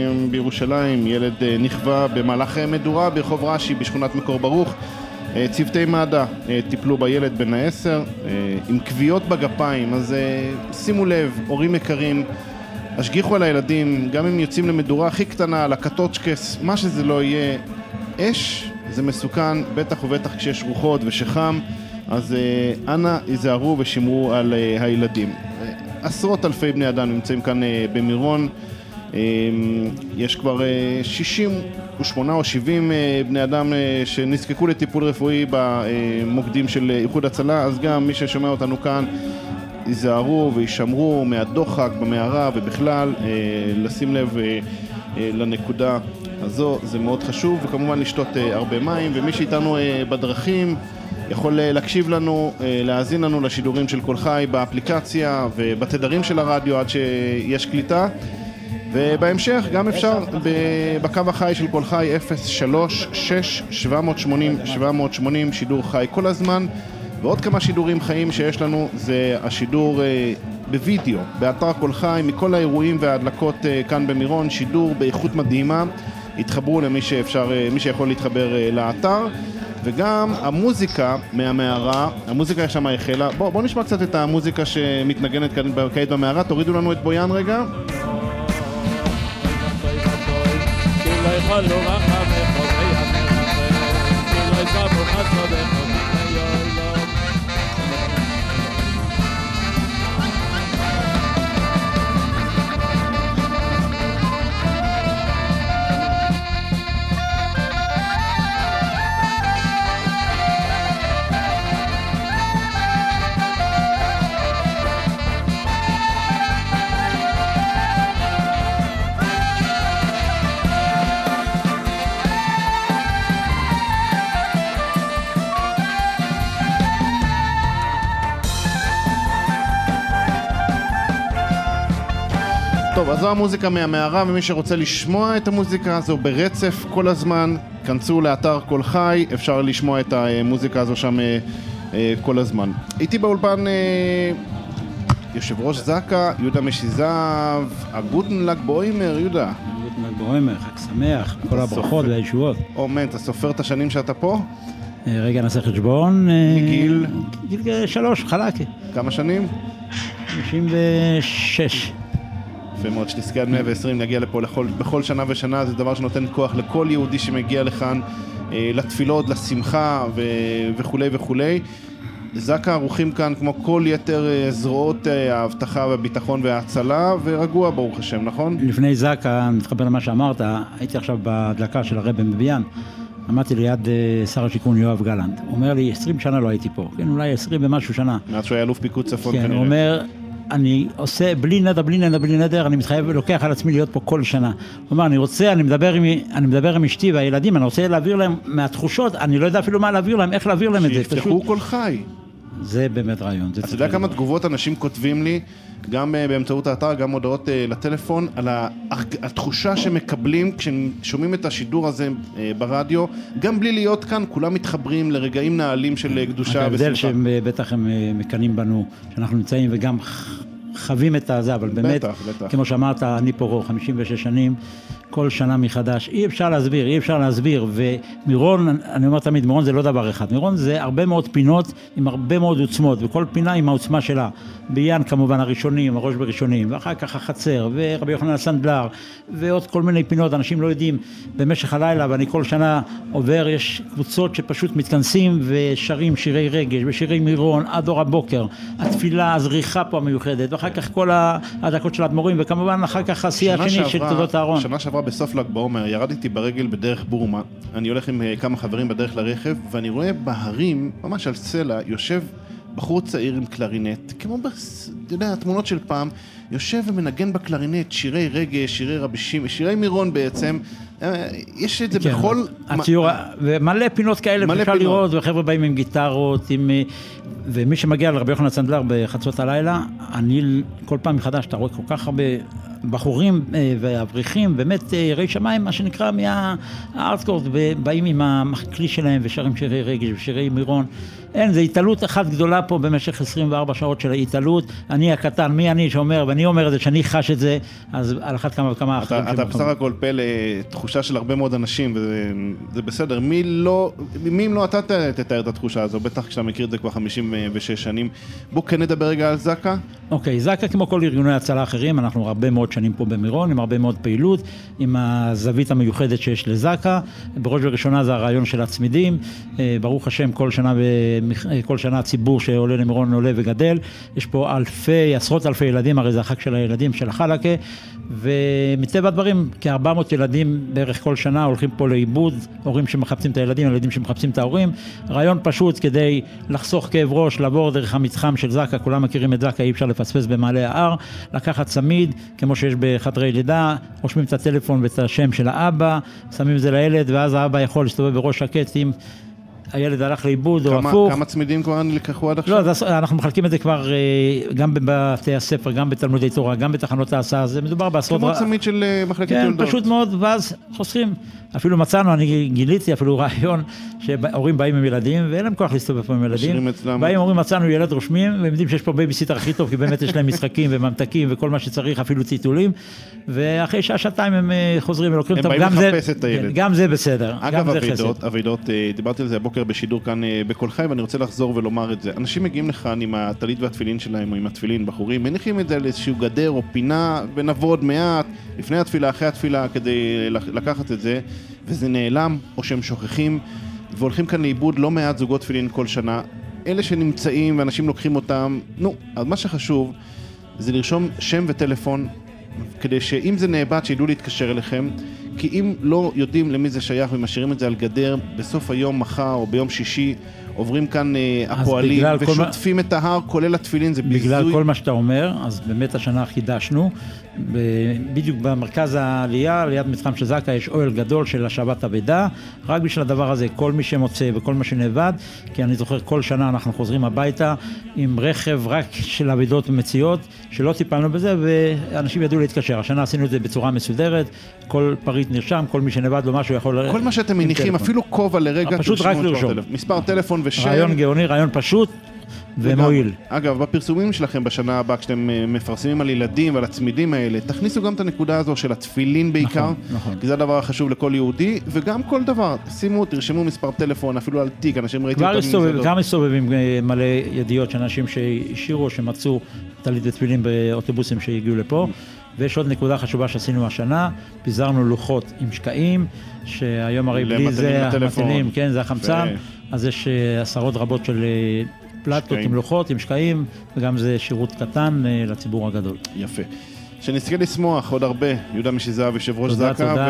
B: בירושלים ילד נכווה במהלך מדורה ברחוב רש"י בשכונת מקור ברוך. צוותי מד"א טיפלו בילד בן 10 עם כוויות בגפיים, אז שימו לב, הורים יקרים, השגיחו על הילדים, גם אם יוצאים למדורה הכי קטנה, לקטוצ'קס, מה שזה לא יהיה, אש זה מסוכן, בטח ובטח כשיש רוחות ושחם, אז אנא היזהרו ושמרו על הילדים. עשרות אלפי בני אדם נמצאים כאן במירון, יש כבר 68 או 70 בני אדם שנזקקו לטיפול רפואי במוקדים של איחוד הצלה, אז גם מי ששומע אותנו כאן ייזהרו וישמרו מהדוחק במערה ובכלל לשים לב לנקודה הזו, זה מאוד חשוב, וכמובן לשתות הרבה מים, ומי שאיתנו בדרכים יכול להקשיב לנו, להאזין לנו לשידורים של כל חי באפליקציה ובתדרים של הרדיו עד שיש קליטה. ובהמשך גם אפשר בקו החי של כל חי 03-6-780-780, שידור חי כל הזמן. ועוד כמה שידורים חיים שיש לנו, זה השידור בווידאו, באתר כל חי, מכל האירועים וההדלקות כאן במירון, שידור באיכות מדהימה. התחברו למי שאפשר, מי שיכול להתחבר לאתר. וגם המוזיקה מהמערה, המוזיקה שם החלה. בואו נשמע קצת את המוזיקה שמתנגנת כעת במערה. תורידו לנו את בויאן רגע. טוב, אז זו המוזיקה מהמערה, ומי שרוצה לשמוע את המוזיקה הזו ברצף כל הזמן, כנסו לאתר כל חי, אפשר לשמוע את המוזיקה הזו שם כל הזמן. איתי באולפן יושב ראש זקה, יהודה משיזב, הגוטן לג בוימר, יהודה.
S: גוטן לג בוימר, חג שמח, כל הברכות והישועות.
B: אומן, אתה סופר את השנים שאתה פה?
S: רגע נעשה חשבון.
B: מגיל?
S: גיל 3, חלקי.
B: כמה שנים?
S: 56.
B: יפה מאוד, שתזכה עד 120, נגיע לפה בכל שנה ושנה, זה דבר שנותן כוח לכל יהודי שמגיע לכאן, לתפילות, לשמחה וכו' וכו'. זקה ערוכים כאן כמו כל יתר זרועות ההבטחה והביטחון וההצלה, ורגוע ברוך השם, נכון?
S: לפני זקה, נתחבר למה שאמרת, הייתי עכשיו בהדלקה של הרב בביאן, עמדתי ליד שר השיכון יואב גלנט, הוא אומר לי, 20 שנה לא הייתי פה, כן, אולי 20 ומשהו שנה.
B: מאז שהוא היה אלוף פיקוד צפון
S: כן,
B: כנראה.
S: הוא אומר, אני עושה בלי נדר, אני מתחייב ולוקח על עצמי להיות פה כל שנה. הוא אומר, אני מדבר עם אשתי והילדים, אני רוצה להעביר להם מהתחושות, אני לא יודע אפילו מה להעביר להם, איך להעביר להם את זה.
B: שיפתחו כל חי.
S: זה באמת רעיון.
B: אתה יודע כמה תגובות אנשים כותבים לי, גם באמצעות האתר, גם הודעות לטלפון, על התחושה שמקבלים כשהם שומעים את השידור הזה ברדיו, גם בלי להיות כאן, כולם מתחברים לרגעים נעלים של קדושה ושמחה.
S: ההבדל שבטח הם מקנים בנו, שאנחנו נמצאים וגם חווים את הזה, אבל באמת, כמו שאמרת, אני פה 56 שנים, כל שנה מחדש, אי אפשר להסביר, ומירון, אני אומר תמיד, מירון זה לא דבר אחד, מירון זה הרבה מאוד פינות עם הרבה מאוד עוצמות, וכל פינה עם העוצמה שלה, ביאן כמובן הראשונים, הראש בראשונים, ואחר כך החצר, ורבי יוחנן הסנדלר, ועוד כל מיני פינות, אנשים לא יודעים, במשך הלילה, ואני כל שנה עובר, יש קבוצות שפשוט מתכנסים, ושרים שירי רגש, ושירי מירון, עד אור הבוקר, התפילה, הזריחה פה המיוחדת, ואחר כך כל הדקות של האדמו"רים, וכמובן אחר כך העשייה השני של כתובות הארון.
B: שנה שעברה בסוף ל"ג בעומר, ירדתי ברגל בדרך בורמה, אני הולך עם כמה חברים בדרך לרכב, ואני רואה בהרים, ממש על סלע, יושב בחור צעיר עם קלרינט, כמו אתה יודע, התמונות של פעם, יושב ומנגן בקלרינט, שירי רגש, שירי רבי שמעון, שירי מירון בעצם, יש את זה בכל...
S: ומלא פינות כאלה, אפשר לראות, וחבר'ה באים עם גיטרות, ומי שמגיע לרבי יוחנן הסנדלר בחצות הלילה, אני כל פעם מחדש, אתה רואה כל כך הרבה בחורים ואבריחים, באמת יראי שמיים, מה שנקרא מהארטקורט, ובאים עם הכלי שלהם ושרים שירי רגש ושירי מירון. אין, זה התעלות אחת גדולה פה במשך 24 שעות של ההתעלות. אני הקטן, מי אני שאומר, ואני אומר את זה, שאני חש את זה, אז על אחת כמה וכמה אחרים.
B: אתה בסך הכל פה לתחושה של הרבה מאוד אנשים, וזה בסדר. מי אם לא אתה תתאר את התחושה הזו, בטח כשאתה מכיר את זה כבר 56 שנים. בוא כן נדבר רגע על זקה.
S: אוקיי, זקה כמו כל ארגוני הצלה אחרים, אנחנו הרבה מאוד שנים פה במירון, עם הרבה מאוד פעילות, עם הזווית המיוחדת שיש לזקה. בראש וראשונה זה הרעיון של הצמידים. ברוך השם, כל שנה הציבור שעולה למירון עולה וגדל. יש פה עשרות אלפי ילדים, הרי זה החג של הילדים של החלקה, ומטבע הדברים, כ-400 ילדים בערך כל שנה הולכים פה לאיבוד, הורים שמחפשים את הילדים, ילדים שמחפשים את ההורים. רעיון פשוט כדי לחסוך כאב ראש, לעבור דרך המתחם של זקה, כולם מכירים את זקה, אי אפשר לפספס במעלה ההר, לקחת צמיד, כמו שיש בחדרי לידה, רושמים את הטלפון ואת השם של האבא, שמים את זה לילד, ואז האבא יכול להסתובב בראש שקט עם הילד הלך לאיבוד או הפוך.
B: כמה צמידים כבר נלקחו עד עכשיו?
S: לא, אנחנו מחלקים את זה כבר גם בבתי הספר, גם בתלמודי תורה, גם בתחנות ההסעה, זה מדובר בעשרות...
B: כמו צמיד של מחלקת יולדות.
S: כן, פשוט מאוד, ואז חוסכים. אפילו מצאנו, אני גיליתי אפילו רעיון שהורים באים עם ילדים, ואין להם כוח להסתובב פה עם ילדים. באים, אומרים, מצאנו ילד רושמים, והם יודעים שיש פה בייביסיטר הכי טוב, כי באמת יש להם משחקים וממתקים וכל מה שצריך, אפילו טיטולים, ואחרי שעה-שעתיים הם חוזרים ולוקחים אותם.
B: הם באים לחפש את הילד.
S: גם זה בסדר.
B: אגב, אבידות, דיברתי על זה הבוקר בשידור כאן בכל חי, ואני רוצה לחזור ולומר את זה. אנשים מגיעים לכאן עם הטלית והתפילין שלהם, או עם התפילין, בחורים, מניחים את זה לאיזשהו גדר או פינה, ונעבוד מעט, לפני התפילה, אחרי התפילה, כדי לקחת את זה, וזה נעלם, או שהם שוכחים, והולכים כאן לאיבוד לא מעט זוגות תפילין כל שנה. אלה שנמצאים ואנשים לוקחים אותם, אז מה שחשוב זה לרשום שם וטלפון, כדי שאם זה נאבד, שידעו להתקשר אליכם, כי אם לא יודעים למי זה שייך ומשאירים את זה על גדר, בסוף היום, מחר או ביום שישי, עוברים כאן הפועלים ושוטפים את ההר, כולל התפילין, זה ביזוי.
S: בגלל כל מה שאתה אומר, אז באמת השנה חידשנו, בדיוק במרכז העלייה, ליד מתחם שזקה, יש אוהל גדול של השבת אבדה, רק בשביל הדבר הזה, כל מי שמוצא וכל מה שנאבד, כי אני זוכר כל שנה אנחנו חוזרים הביתה עם רכב רק של אבדות ומציאות, שלא טיפלנו בזה, ואנשים ידעו להתקשר. השנה עשינו את זה בצורה מסודרת, כל פריט נרשם, כל מי שנאבד לו משהו יכול...
B: כל מה שאתם מניחים, אפילו כובע לרגע,
S: פשוט רק לרשום.
B: מספר טלפון ושם.
S: רעיון גאוני, רעיון פשוט ומועיל.
B: אגב, בפרסומים שלכם בשנה הבאה, כשאתם מפרסמים על ילדים ועל הצמידים האלה, תכניסו גם את הנקודה הזו של התפילין בעיקר, כי זה הדבר החשוב לכל יהודי, וגם כל דבר, שימו, תרשמו מספר טלפון, אפילו על תיק, אנשים ראיתי אותם.
S: גם מסתובבים מלא ידיעות של אנשים שהשאירו, שמצאו טלית ותפילין באוטובוסים שהגיעו לפה, ויש עוד נקודה חשובה שעשינו השנה, פיזרנו לוחות עם שקעים, שהיום הרי בלי זה המתנים, כן, זה החמצן, אז יש עשרות רבות של פלטות עם לוחות, עם שקעים, וגם זה שירות קטן לציבור הגדול.
B: יפה. שנזכה לשמוח עוד הרבה, יהודה משיזהב, יושב ראש זק"א.
S: תודה,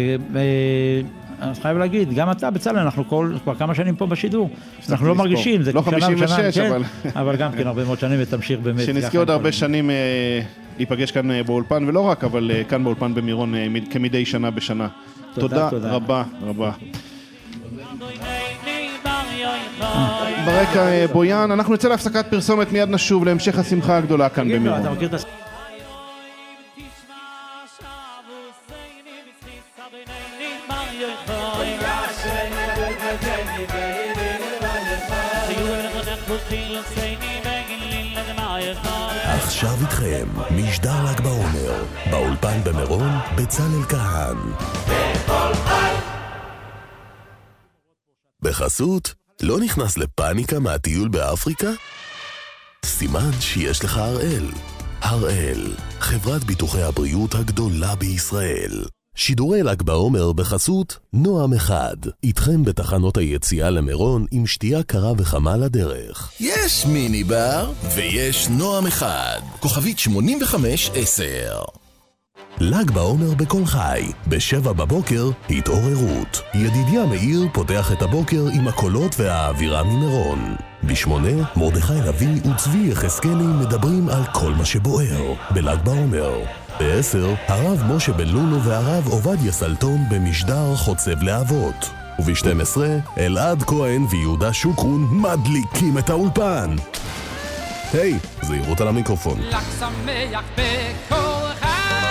S: אני חייב להגיד, גם אתה בצלאל, אנחנו כבר כמה שנים פה בשידור, אנחנו לא מרגישים, זה
B: לא 56,
S: אבל גם כן הרבה מאוד שנים ותמשיך באמת.
B: שנזכה עוד הרבה שנים להיפגש כאן באולפן, ולא רק, אבל כאן באולפן במירון כמדי שנה בשנה. תודה רבה רבה. ברקע בויאן, אנחנו נצא להפסקת פרסומת, מיד נשוב להמשך השמחה הגדולה כאן במירון.
S: אתה מכיר את הסיפור?
O: עכשיו איתכם, משדר ל"ג בעומר, באולפן במירון, בצלאל כהן. בחסות, לא נכנס לפאניקה מהטיול באפריקה? סימן שיש לך הראל. הראל, חברת ביטוחי הבריאות הגדולה בישראל. שידורי ל"ג בעומר בחסות נועם אחד, איתכם בתחנות היציאה למירון עם שתייה קרה וחמה לדרך.
P: יש מיני בר ויש נועם אחד, כוכבית 8510.
O: ל"ג בעומר בכל חי, ב7 בבוקר, התעוררות. ידידיה מאיר פותח את הבוקר עם הקולות והאווירה ממירון. ב8, מרדכי לוי וצבי יחזקאלי מדברים על כל מה שבוער בל"ג בעומר. ב10, הרב משה בן לולו והרב עובדיה סלטון במשדר חוצב להבות. וב12, אלעד כהן ויהודה שוקרון מדליקים את האולפן. היי, זהירות על המיקרופון.
E: ל"ג שמח בכל חי.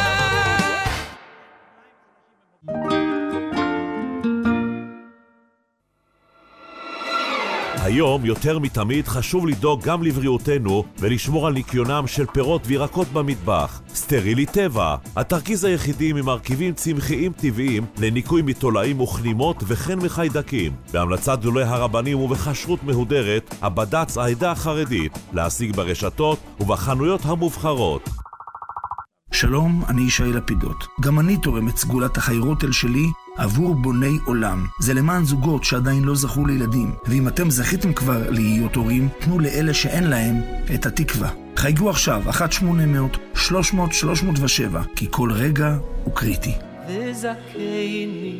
J: היום יותר מתמיד חשוב לדאוג גם לבריאותנו ולשמור על ניקיונם של פירות וירקות במטבח. סטרילי טבע, התרכיז היחידי ממרכיבים צמחיים טבעיים לניקוי מתולעים וכנימות וכן מחיידקים. בהמלצת גדולי הרבנים ובכשרות מהודרת, הבד"ץ העדה החרדית, להשיג ברשתות ובחנויות המובחרות.
T: שלום, אני ישי לפידות. גם אני תורם את סגולת החיירוטל שלי עבור בוני עולם. זה למען זוגות שעדיין לא זכו לילדים. ואם אתם זכיתם כבר להיות הורים, תנו לאלה שאין להם את התקווה. חייגו עכשיו 1-800-300-307, כי כל רגע הוא קריטי.
E: וזכני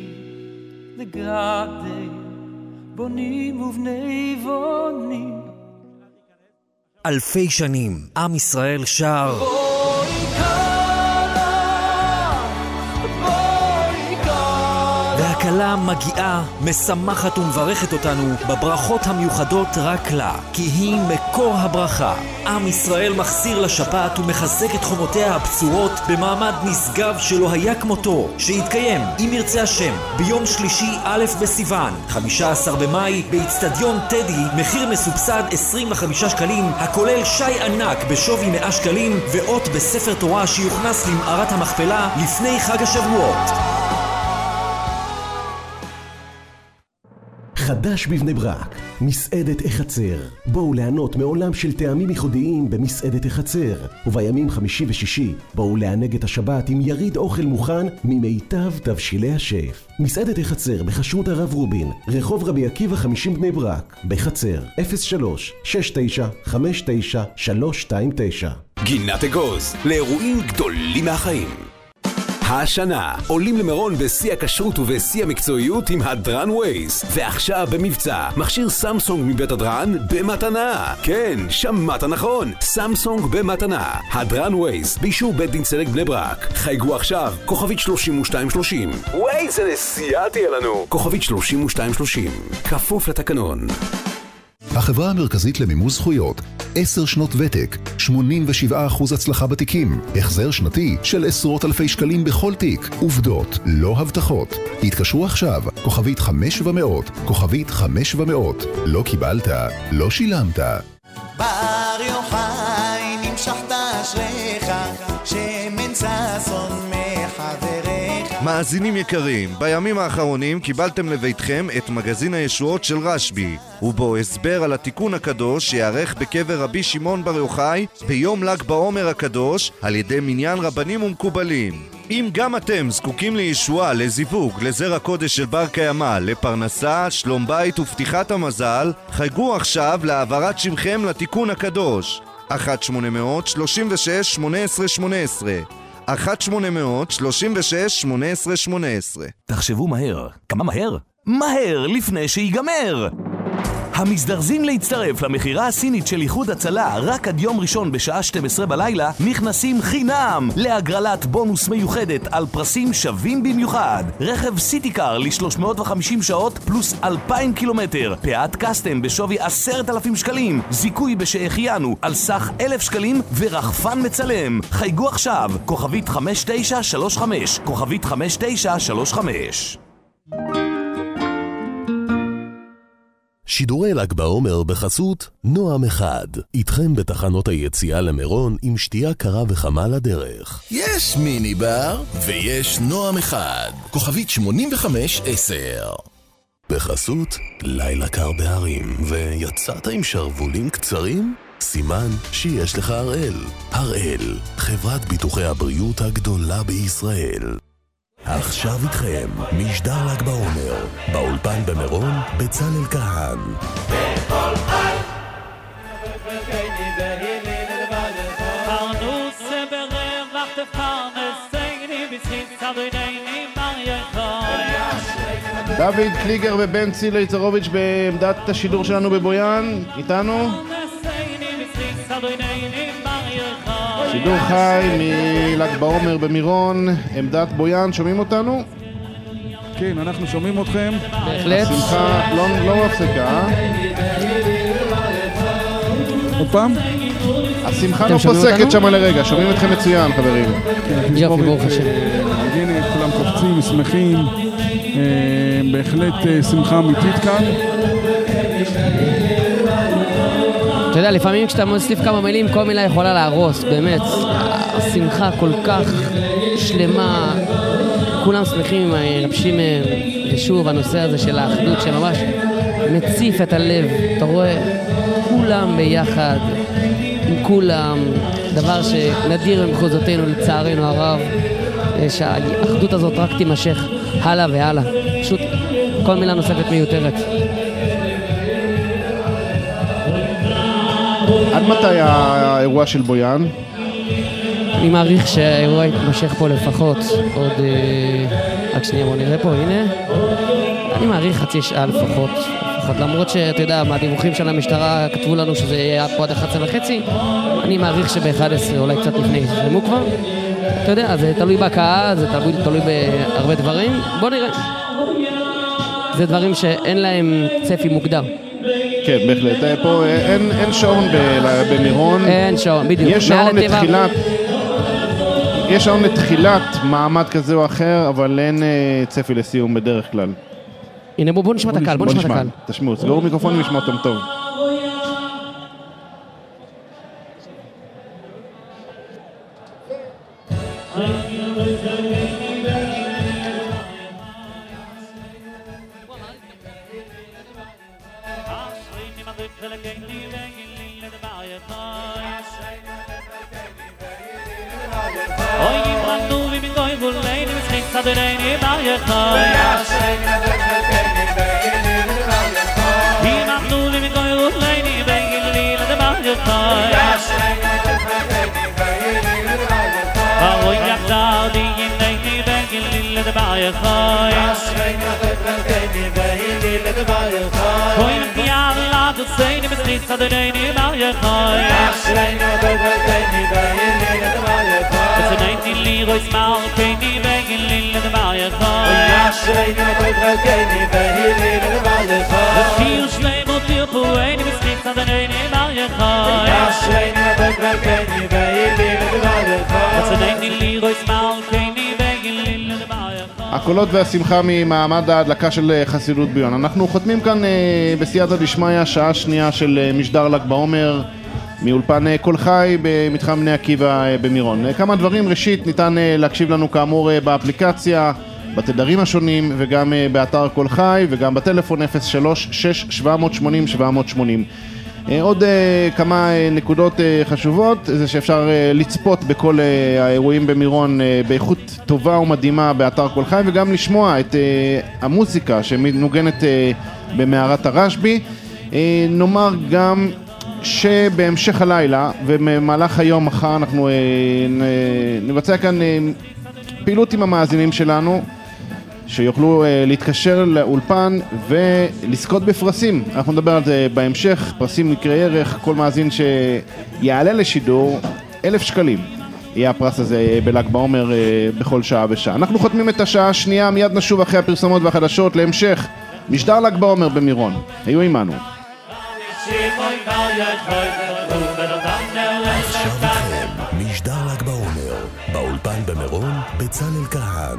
E: לגדי בונים ובני בונים.
U: אלפי שנים עם ישראל שר והקלה השנה מגיעה, משמחת ומברכת אותנו בברכות המיוחדות רק לה, כי היא מקור הברכה. עם ישראל מחזיר לשבת ומחזק את חומותיה הבצורות במעמד נשגב שלא היה כמותו, שיתקיים, אם ירצה השם, ביום שלישי א' בסיוון, 15 במאי, באצטדיון טדי, מחיר מסובסד 25 שקלים, הכולל שי ענק בשווי 100 שקלים, ואות בספר תורה שיוכנס למערת המכפלה לפני חג השבועות.
A: חדש בבני ברק, מסעדת החצר. בואו ליהנות מעולם של טעמים ייחודיים במסעדת החצר. ובימים חמישי ושישי, בואו לענג את השבת עם יריד אוכל מוכן ממיטב תבשילי השף. מסעדת החצר בחשרות הרב רובין, רחוב רבי עקיבא 50 בני ברק, בחצר 03-6959-329.
N: גינת אגוז, לאירועים גדולים מהחיים. השנה עולים למירון בשיא הכשרות ובשיא המקצועיות עם הדרן ווייס, ועכשיו במבצע מכשיר סמסונג מבית הדרן במתנה. כן, שמעת נכון, סמסונג במתנה. הדרן ווייס באישור בית דין צדק בני ברק. חייגו עכשיו, כוכבית 3230. ווייס, זה נסיעה תהיה לנו. כוכבית 3230, כפוף לתקנון.
V: החברה המרכזית למימוש זכויות, 10 שנות ותק, 87% הצלחה בתיקים, החזר שנתי של עשרות אלפי שקלים בכל תיק, עובדות, לא הבטחות. התקשרו עכשיו, כוכבית 500, כוכבית 500. לא קיבלת, לא שילמת.
E: בר יוחאי נמשכת אשריך, שמן ששון מחבריך.
W: מאזינים יקרים, בימים האחרונים קיבלתם לביתכם את מגזין הישועות של רשב"י, ובו הסבר על התיקון הקדוש שיערך בקבר רבי שמעון בר יוחאי ביום ל"ג בעומר הקדוש על ידי מניין רבנים ומקובלים. אם גם אתם זקוקים לישועה, לזיווג, לזרע קודש של בר קיימא, לפרנסה, שלום בית ופתיחת המזל, חייגו עכשיו להעברת שמכם לתיקון הקדוש. 1-800-36-18-18 1-800-36-18-18.
U: תחשבו מהר. כמה מהר? מהר לפני שיגמר! המזדרזים להצטרף למחירה הסינית של איחוד הצלה רק עד יום ראשון בשעה 12 בלילה נכנסים חינם להגרלת בונוס מיוחדת על פרסים שווים במיוחד. רכב סיטיקר ל-350 שעות פלוס 2,000 קילומטר, פאת קסטם בשווי 10,000 שקלים, זיכוי בשהחיינו על סך 1,000 שקלים ורחפן מצלם. חייגו עכשיו, כוכבית 5935, כוכבית 5935.
O: שידורי ל"ג בעומר בחסות נועם אחד. איתכם בתחנות היציאה למירון עם שתייה קרה וחמה לדרך.
P: יש מיני בר ויש נועם אחד. כוכבית 8510.
O: בחסות לילה קר בהרים. ויצאת עם שרבולים קצרים? סימן שיש לך הראל. הראל, חברת ביטוחי הבריאות הגדולה בישראל. עכשיו איתכם, משדר ל"ג בעומר, באולפן במירון, בצלאל כהן.
B: דוד קליגר ובן צילה יצרוביץ' בעמדת השידור שלנו בבויאן, איתנו. שידור חי מל"ג בעומר במירון, עמדת בויאן, שומעים אותנו?
D: כן, אנחנו שומעים אתכם.
B: בהחלט. השמחה לא מפסקה.
D: עוד פעם?
B: השמחה לא פוסקת שם לרגע, שומעים אתכם מצוין, חברים.
C: יופי, ברוך השם.
D: הנה, כולם קופצים, שמחים. בהחלט שמחה אמיתית כאן.
C: אתה יודע, לפעמים כשאתה מוסיף כמה מילים, כל מילה יכולה להרוס, באמת. השמחה כל כך שלמה, כולם שמחים, רב שמעון, ושוב, הנושא הזה של האחדות שממש מציף את הלב. אתה רואה, כולם ביחד, עם כולם, דבר שנדיר במחוזותינו, לצערנו הרב, שהאחדות הזאת רק תימשך הלאה והלאה. פשוט כל מילה נוספת מיותרת.
B: עד מתי האירוע של בויאן?
C: אני מעריך שהאירוע יתמשך פה לפחות עוד... רק שנייה, בוא נראה פה, הנה. אני מעריך חצי שעה לפחות. למרות שאתה יודע, מהדיווחים של המשטרה כתבו לנו שזה יהיה פה עד 11:30, אני מעריך שב-11, אולי קצת לפני, יסיימו כבר. אתה יודע, זה תלוי בקהל, זה תלוי בהרבה דברים. בוא נראה. זה דברים שאין להם צפי מוגדר.
B: כן, בהחלט. פה אין שעון במירון.
C: אין שעון, בדיוק.
B: יש שעון לתחילת מעמד כזה או אחר, אבל אין צפי לסיום בדרך כלל.
C: הנה בוא נשמע את הקהל, בוא נשמע את הקהל.
B: תשמעו, סגרו מיקרופונים, נשמע אותם טוב. הקולות והשמחה ממעמד ההדלקה של חסידות ביון. אנחנו חותמים כאן בסייעתא דשמיא, שעה שנייה של משדר ל"ג בעומר מאולפן קול חי במתחם בני עקיבא במירון. כמה דברים, ראשית ניתן להקשיב לנו כאמור באפליקציה, בתדרים השונים וגם באתר קול חי וגם בטלפון 03-6-780-780. עוד כמה נקודות חשובות, זה שאפשר לצפות בכל האירועים במירון באיכות טובה ומדהימה באתר קול חי, וגם לשמוע את המוזיקה שמנוגנת במערת הרשב"י. נאמר גם שבהמשך הלילה ובמהלך היום מחר אנחנו נבצע כאן פעילות עם המאזינים שלנו, שיוכלו להתקשר לאולפן ולזכות בפרסים. אנחנו נדבר על זה בהמשך, פרסים מקרי ערך, כל מאזין שיעלה לשידור 1,000 שקלים. יהיה הפרס הזה בל"ג בעומר בכל שעה ושעה. אנחנו חותמים את השעה השנייה, מיד נשוב אחרי הפרסומות והחדשות להמשך משדר ל"ג בעומר במירון. היו עמנו.
O: עכשיו לכם, משדר ל"ג בעומר, באולפן במירון, בצלאל כהן.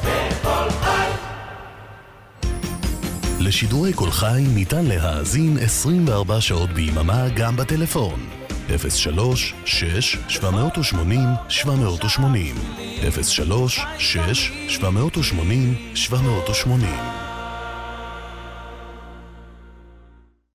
O: לשידורי קול חי ניתן להאזין 24 שעות ביממה גם בטלפון. 03-6-780-780 03-6-780-780